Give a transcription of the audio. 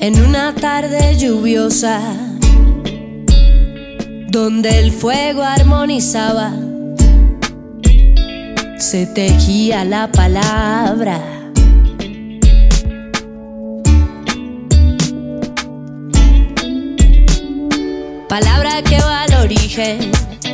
En una tarde lluviosa, donde el fuego armonizaba, se tejía la palabra. Palabra que va al origen